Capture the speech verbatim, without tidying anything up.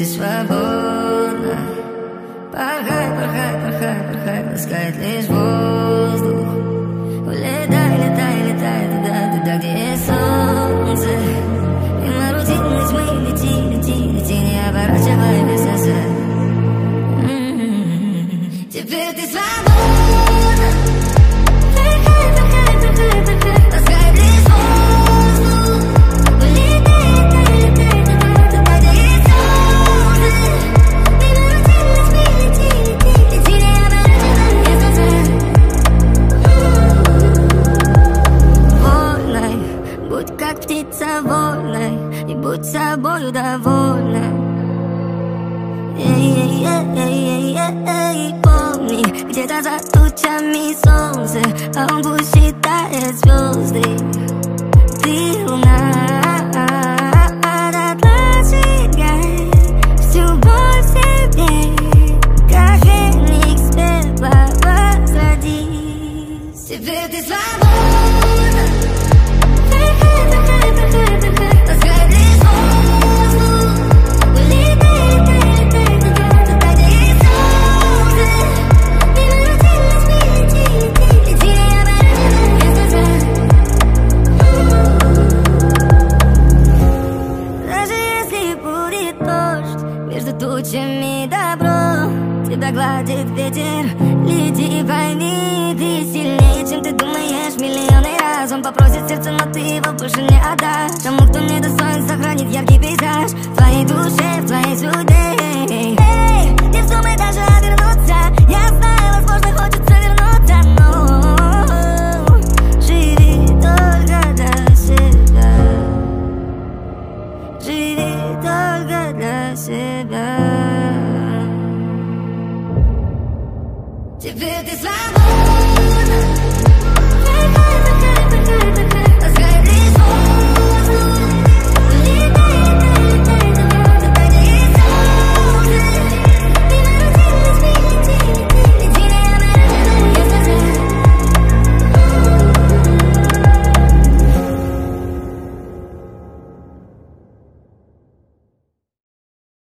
свободна. Порхай, порхай, порхай, порхай, ласкает лишь воздух. Улетай, летай, летай туда, туда, где есть солнце. Мимо рутинной тьмы лети, лети, лети, не оборачивай весь назад. Теперь ты свободна. Порхай, порхай, порхай, порхай, ласкает лишь воздух. Улетай, летай, летай туда, туда, где есть солнце. Мимо рутинной тьмы лети, лети, лети, не оборачивай весь назад. Вольной, будь как птица вольной, и будь собою довольна. Эй-эй-эй-эй-эй-эй, помни, где-то за тучами солнце, а он пусть считает звезды. Ты луна, отложигай всю боль в себе, как феникс пепла возродись. Теперь ты свободна. Порхай, порхай, порхай, порхай, ласкает лишь воздух. Улетай, летай, летай туда, туда, где есть солнце. Мимо рутинной тьмы лети, лети, лети, не оборачивай весь назад. Даже если будет дождь, между тучами добро тебя гладит ветер. Лети и пойми, ты сильнее, чем ты думаешь. Миллионы раз он попросит сердце, но ты его больше не отдашь. Тому, кто не достоин, сохранит яркий пейзаж в твоей душе, в твоей судьбе. Эй, не вздумай даже обернуться. Я знаю, возможно, хочется вернуться, но живи только для себя. Живи только для себя. Теперь ты свободна.